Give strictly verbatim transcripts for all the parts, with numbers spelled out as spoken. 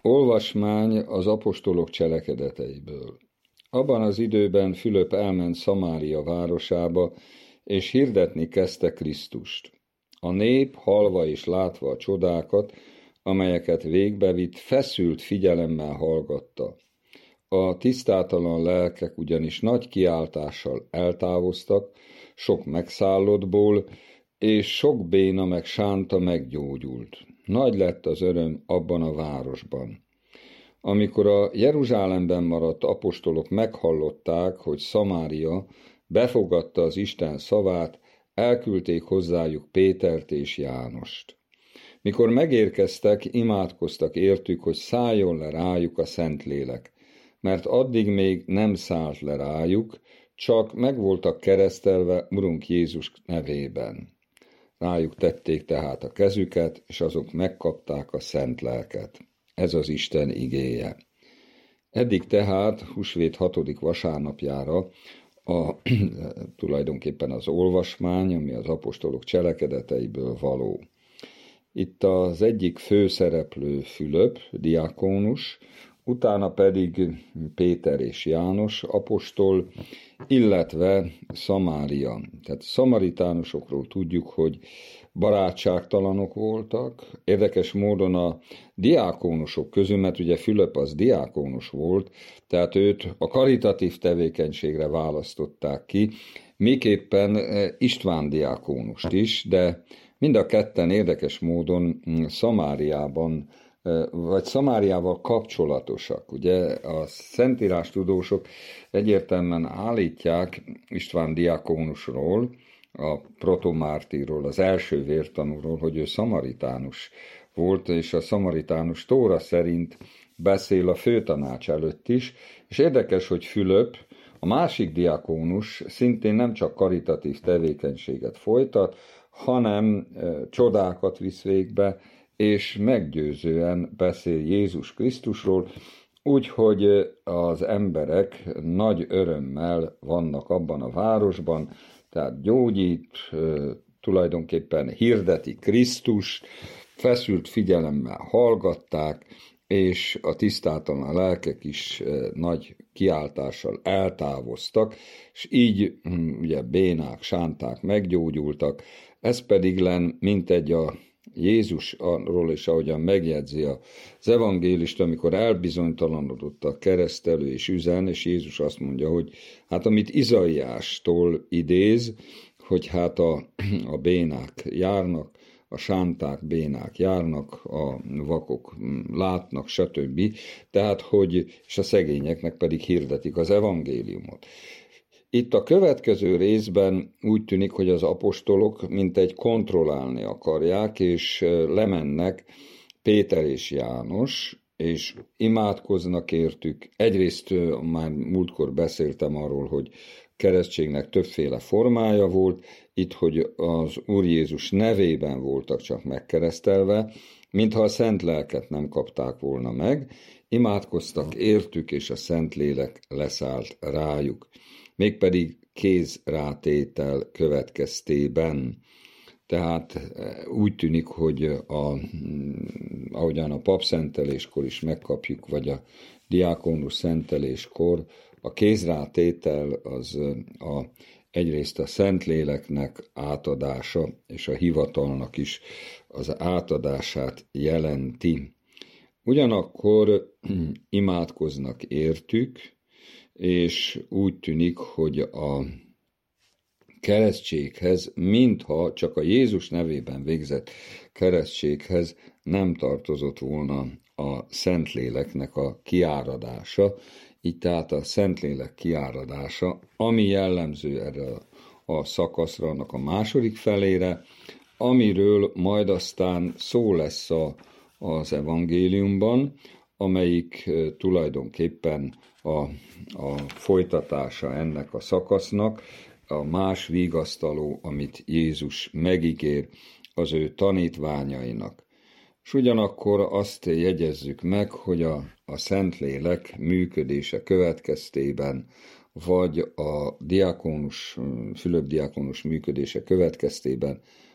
Olvasmány az apostolok cselekedeteiből. Abban az időben Fülöp elment Szamária városába, és hirdetni kezdte Krisztust. A nép, hallva és látva a csodákat, amelyeket végbevitt, feszült figyelemmel hallgatta. A tisztátalan lelkek ugyanis nagy kiáltással eltávoztak, sok megszállottból, és sok béna meg sánta meggyógyult. Nagy lett az öröm abban a városban. Amikor a Jeruzsálemben maradt apostolok meghallották, hogy Szamária befogadta az Isten szavát, elküldték hozzájuk Pétert és Jánost. Mikor megérkeztek, imádkoztak értük, hogy szálljon le rájuk a Szentlélek, mert addig még nem szállt le rájuk, csak meg voltak keresztelve Urunk Jézus nevében. Rájuk tették tehát a kezüket, és azok megkapták a szent lelket. Ez az Isten igéje. Eddig tehát húsvét hatodik vasárnapjára a, tulajdonképpen az olvasmány, ami az apostolok cselekedeteiből való. Itt az egyik főszereplő Fülöp, diákónus, utána pedig Péter és János apostol, illetve Szamária. Tehát szamaritánusokról tudjuk, hogy barátságtalanok voltak. Érdekes módon a diákónusok közül, mert ugye Fülöp az diákónus volt, tehát őt a karitatív tevékenységre választották ki, miképpen István diákónust is, de mind a ketten érdekes módon Szamáriában vagy Szamáriával kapcsolatosak. Ugye a szentírás tudósok egyértelműen állítják István diákónusról, a protomártírról, az első vértanúról, hogy ő szamaritánus volt, és a szamaritánus tóra szerint beszél a főtanács előtt is, és érdekes, hogy Fülöp, a másik diákónus szintén nem csak karitatív tevékenységet folytat, hanem e, csodákat visz végbe, és meggyőzően beszél Jézus Krisztusról, úgyhogy az emberek nagy örömmel vannak abban a városban, tehát gyógyít, tulajdonképpen hirdeti Krisztust, feszült figyelemmel hallgatták, és a tisztátalan lelkek is nagy kiáltással eltávoztak, és így ugye bénák, sánták meggyógyultak, ez pedig len mintegy a Jézusról is, ahogyan megjegyzi az evangélista, amikor elbizonytalanodott a keresztelő és üzen, és Jézus azt mondja, hogy hát amit Izaiástól idéz, hogy hát a, a bénák járnak, a sánták, bénák járnak, a vakok látnak, stb. Tehát, hogy, és a szegényeknek pedig hirdetik az evangéliumot. Itt a következő részben úgy tűnik, hogy az apostolok mintegy kontrollálni akarják, és lemennek Péter és János, és imádkoznak értük. Egyrészt már múltkor beszéltem arról, hogy keresztségnek többféle formája volt, itt, hogy az Úr Jézus nevében voltak csak megkeresztelve, mintha a szent lelket nem kapták volna meg, imádkoztak értük, és a Szentlélek leszállt rájuk. Mégpedig kézrátétel következtében. Tehát úgy tűnik, hogy a, ahogyan a papszenteléskor is megkapjuk, vagy a diákónus szenteléskor, a kézrátétel az a, egyrészt a Szentléleknek átadása, és a hivatalnak is az átadását jelenti. Ugyanakkor imádkoznak értük, és úgy tűnik, hogy a keresztséghez, mintha csak a Jézus nevében végzett keresztséghez nem tartozott volna a Szentléleknek a kiáradása, így tehát a Szentlélek kiáradása, ami jellemző erre a szakaszra, annak a második felére, amiről majd aztán szó lesz a, az evangéliumban, amelyik tulajdonképpen a, a folytatása ennek a szakasznak, a más vigasztaló, amit Jézus megígér az ő tanítványainak. És ugyanakkor azt jegyezzük meg, hogy a, a Szentlélek működése következtében, vagy a diákónus, Fülöp diákónus működése következtében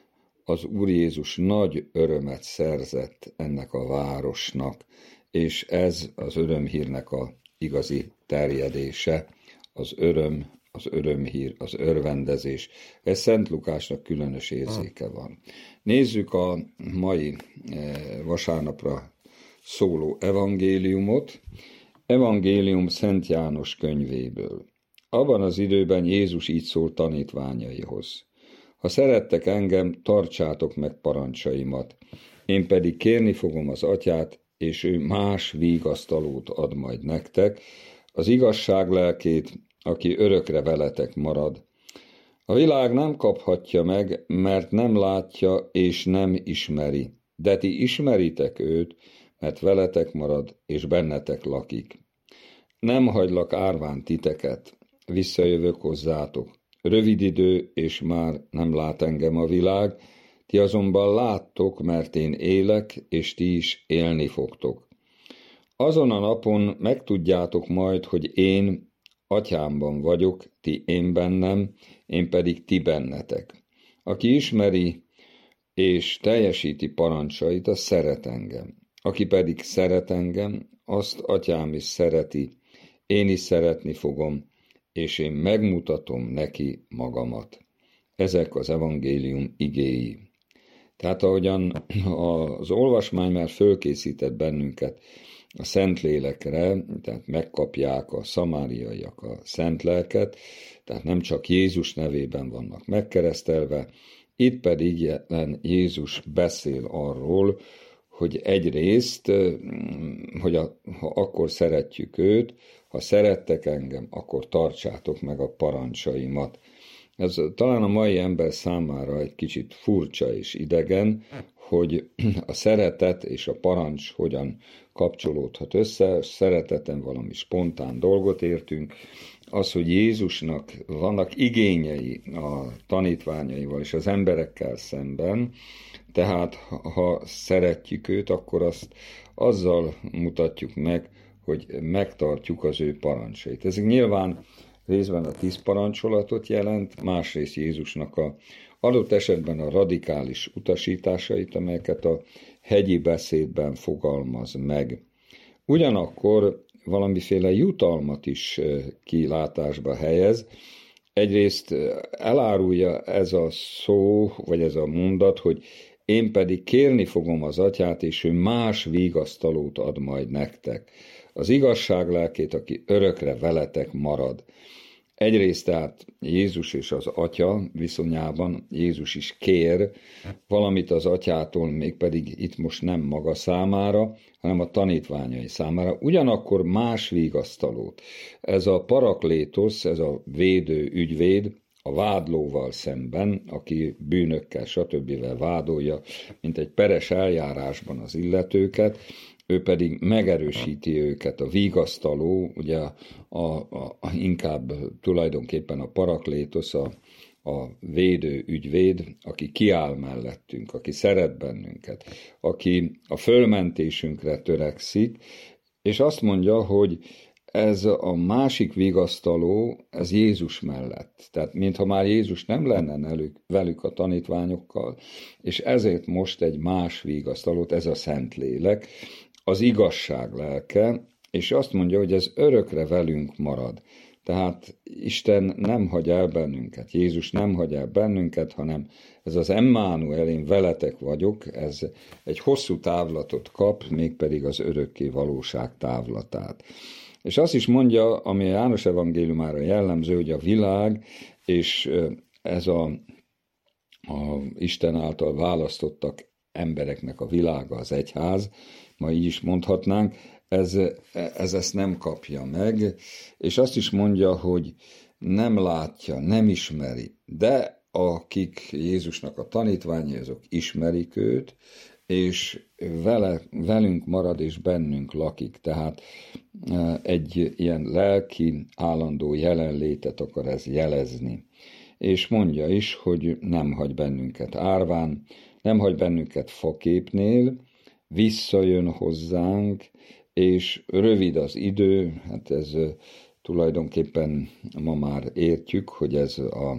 az Úr Jézus nagy örömet szerzett ennek a városnak, és ez az örömhírnek a igazi terjedése, az öröm, az örömhír, az örvendezés. Ez Szent Lukásnak különös érzéke van. Nézzük a mai vasárnapra szóló evangéliumot. Evangélium Szent János könyvéből. Abban az időben Jézus így szólt tanítványaihoz. Ha szerettek engem, tartsátok meg parancsaimat. Én pedig kérni fogom az Atyát, és ő más vigasztalót ad majd nektek, az igazság lelkét, aki örökre veletek marad. A világ nem kaphatja meg, mert nem látja és nem ismeri, de ti ismeritek őt, mert veletek marad és bennetek lakik. Nem hagylak árván titeket, visszajövök hozzátok. Rövid idő, és már nem lát engem a világ, ti azonban láttok, mert én élek, és ti is élni fogtok. Azon a napon megtudjátok majd, hogy én Atyámban vagyok, ti én bennem, én pedig ti bennetek. Aki ismeri és teljesíti parancsait, az szeret engem. Aki pedig szeret engem, azt Atyám is szereti, én is szeretni fogom, és én megmutatom neki magamat. Ezek az evangélium igéi. Tehát ahogyan az olvasmány már fölkészített bennünket a Szentlélekre, tehát megkapják a szamáriaiak a szent lelket, tehát nem csak Jézus nevében vannak megkeresztelve, itt pedig Jézus beszél arról, hogy egyrészt, hogy a, ha akkor szeretjük őt, ha szerettek engem, akkor tartsátok meg a parancsaimat. Ez talán a mai ember számára egy kicsit furcsa és idegen, hogy a szeretet és a parancs hogyan kapcsolódhat össze. Szereteten valami spontán dolgot értünk. Az, hogy Jézusnak vannak igényei a tanítványaival és az emberekkel szemben, tehát ha szeretjük őt, akkor azt azzal mutatjuk meg, hogy megtartjuk az ő parancsait. Ez nyilván részben a tíz parancsolatot jelent, másrészt Jézusnak a adott esetben a radikális utasításait, amelyeket a hegyi beszédben fogalmaz meg. Ugyanakkor valamiféle jutalmat is kilátásba helyez. Egyrészt elárulja ez a szó, vagy ez a mondat, hogy én pedig kérni fogom az Atyát, és ő más vigasztalót ad majd nektek. Az igazság lelkét, aki örökre veletek marad. Egyrészt tehát Jézus és az Atya viszonyában Jézus is kér valamit az Atyától, mégpedig itt most nem maga számára, hanem a tanítványai számára. Ugyanakkor más vigasztalót. Ez a paraklétosz, ez a védő ügyvéd, a vádlóval szemben, aki bűnökkel, stb. Vádolja, mint egy peres eljárásban az illetőket, ő pedig megerősíti őket, a vigasztaló, ugye a, a, a, inkább tulajdonképpen a paraklétosz, a, a védő ügyvéd, aki kiáll mellettünk, aki szeret bennünket, aki a fölmentésünkre törekszik, és azt mondja, hogy ez a másik vigasztaló, ez Jézus mellett. Tehát mintha már Jézus nem lenne velük a tanítványokkal, és ezért most egy más vigasztalót, ez a Szentlélek, az igazság lelke, és azt mondja, hogy ez örökre velünk marad. Tehát Isten nem hagy el bennünket, Jézus nem hagy el bennünket, hanem ez az Emmanuel, én veletek vagyok, ez egy hosszú távlatot kap, mégpedig az örökké valóság távlatát. És azt is mondja, ami a János evangéliumára jellemző, hogy a világ, és ez a, a Isten által választottak embereknek a világa, az egyház, ma így is mondhatnánk, ez, ez ezt nem kapja meg, és azt is mondja, hogy nem látja, nem ismeri, de akik Jézusnak a tanítványai, azok ismerik őt, és vele, velünk marad és bennünk lakik, tehát egy ilyen lelki, állandó jelenlétet akar ez jelezni. És mondja is, hogy nem hagy bennünket árván, nem hagy bennünket faképnél, visszajön hozzánk, és rövid az idő, hát ez tulajdonképpen ma már értjük, hogy ez a,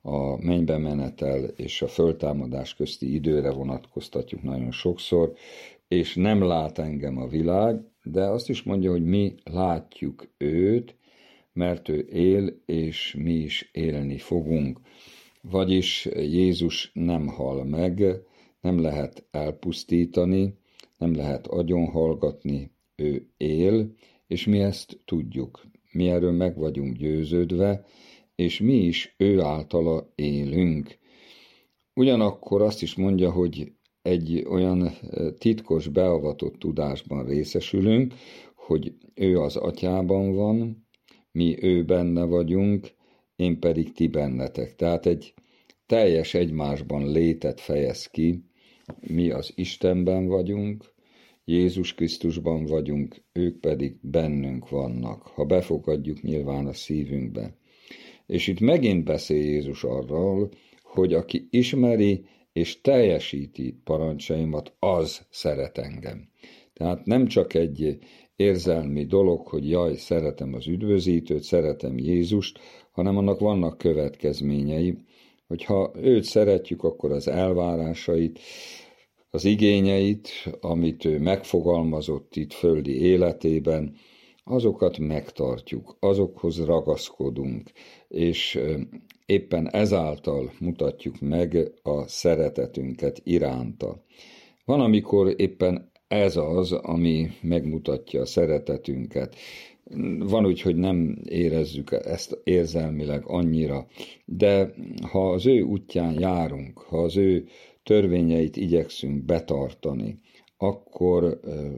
a mennybe menetel és a föltámadás közti időre vonatkoztatjuk nagyon sokszor, és nem lát engem a világ, de azt is mondja, hogy mi látjuk őt, mert ő él, és mi is élni fogunk. Vagyis Jézus nem hal meg, nem lehet elpusztítani, nem lehet agyonhallgatni, ő él, és mi ezt tudjuk. Mi erről meg vagyunk győződve, és mi is ő általa élünk. Ugyanakkor azt is mondja, hogy egy olyan titkos, beavatott tudásban részesülünk, hogy ő az atyában van, mi ő benne vagyunk, én pedig ti bennetek. Tehát egy teljes egymásban létet fejez ki, mi az Istenben vagyunk, Jézus Krisztusban vagyunk, ők pedig bennünk vannak, ha befogadjuk nyilván a szívünkbe. És itt megint beszél Jézus arról, hogy aki ismeri és teljesíti parancsaimat, az szeret engem. Tehát nem csak egy érzelmi dolog, hogy jaj, szeretem az üdvözítőt, szeretem Jézust, hanem annak vannak következményei, hogyha őt szeretjük, akkor az elvárásait, az igényeit, amit ő megfogalmazott itt földi életében, azokat megtartjuk, azokhoz ragaszkodunk, és éppen ezáltal mutatjuk meg a szeretetünket iránta. Van, amikor éppen ez az, ami megmutatja a szeretetünket. Van úgy, hogy nem érezzük ezt érzelmileg annyira, de ha az ő útján járunk, ha az ő törvényeit igyekszünk betartani, akkor,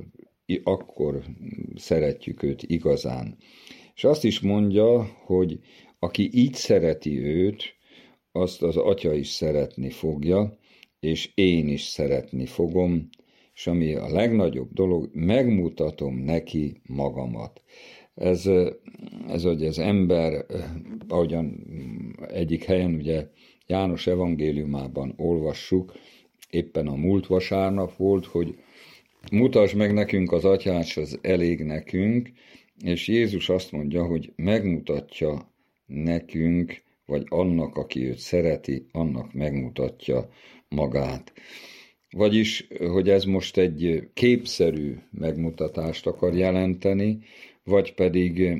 akkor szeretjük őt igazán. És azt is mondja, hogy aki így szereti őt, azt az Atya is szeretni fogja, és én is szeretni fogom, és ami a legnagyobb dolog, megmutatom neki magamat. Ez, ez hogy az ember, ahogyan egyik helyen ugye János evangéliumában olvassuk, éppen a múlt vasárnap volt, hogy mutasd meg nekünk az Atyát, s az elég nekünk, és Jézus azt mondja, hogy megmutatja nekünk, vagy annak, aki őt szereti, annak megmutatja magát. Vagyis, hogy ez most egy képszerű megmutatást akar jelenteni, vagy pedig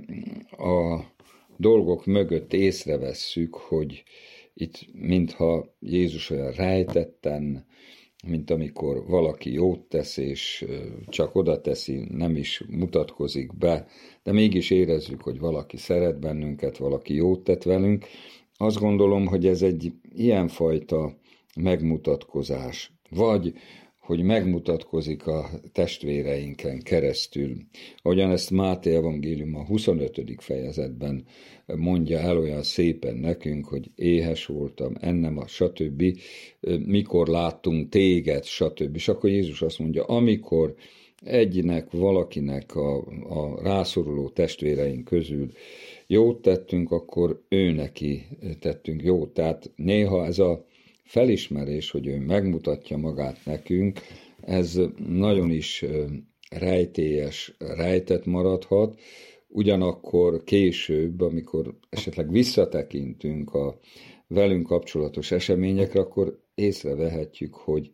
a dolgok mögött észrevesszük, hogy itt mintha Jézus olyan rejtetten, mint amikor valaki jót tesz, és csak oda teszi, nem is mutatkozik be, de mégis érezzük, hogy valaki szeret bennünket, valaki jót tett velünk. Azt gondolom, hogy ez egy ilyenfajta megmutatkozás, vagy hogy megmutatkozik a testvéreinken keresztül. Ahogyan ezt Máté evangélium a huszonötödik fejezetben mondja el olyan szépen nekünk, hogy éhes voltam, ennem a stb., mikor láttunk téged, stb. És akkor Jézus azt mondja, amikor egynek, valakinek a, a rászoruló testvéreink közül jót tettünk, akkor ő neki tettünk jót. Tehát néha ez a felismerés, hogy ő megmutatja magát nekünk, ez nagyon is rejtélyes, rejtett maradhat, ugyanakkor később, amikor esetleg visszatekintünk a velünk kapcsolatos eseményekre, akkor észrevehetjük, hogy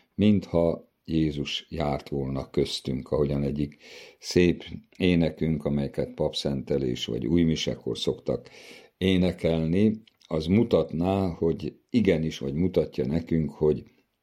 mintha Jézus járt volna köztünk, ahogyan egyik szép énekünk, amelyeket papszentelés vagy újmisekor szoktak énekelni, az mutatná, hogy igenis, vagy mutatja nekünk, hogy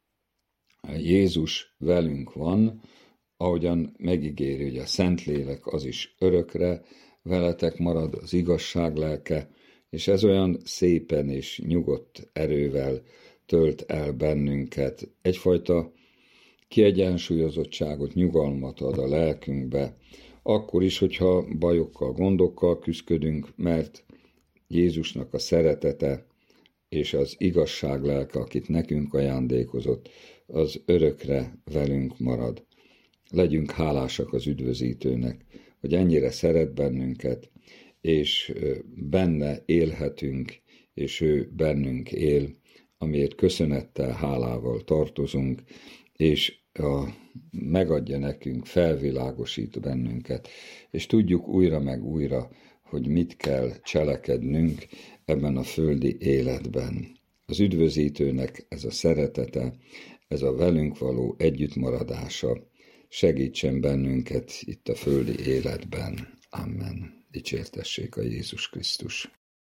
Jézus velünk van, ahogyan megígéri, hogy a Szentlélek az is örökre veletek marad, az igazság lelke, és ez olyan szépen és nyugodt erővel tölt el bennünket. Egyfajta kiegyensúlyozottságot, nyugalmat ad a lelkünkbe, akkor is, hogyha bajokkal, gondokkal küzdködünk, mert Jézusnak a szeretete és az igazság lelke, akit nekünk ajándékozott, az örökre velünk marad. Legyünk hálásak az üdvözítőnek, hogy ennyire szeret bennünket, és benne élhetünk, és ő bennünk él, amiért köszönettel, hálával tartozunk, és a, megadja nekünk, felvilágosít bennünket, és tudjuk újra meg újra, hogy mit kell cselekednünk ebben a földi életben. Az üdvözítőnek ez a szeretete, ez a velünk való együttmaradása segítsen bennünket itt a földi életben. Amen. Dicsértessék a Jézus Krisztus.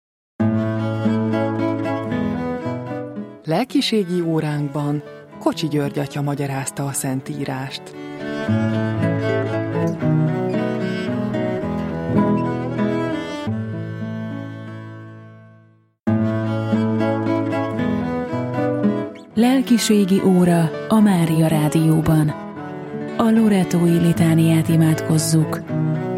Lelkiségi óránkban Kocsi György atya magyarázta a Szentírást. Lelkiségi óra a Mária Rádióban. A Loretói litániát imádkozzuk.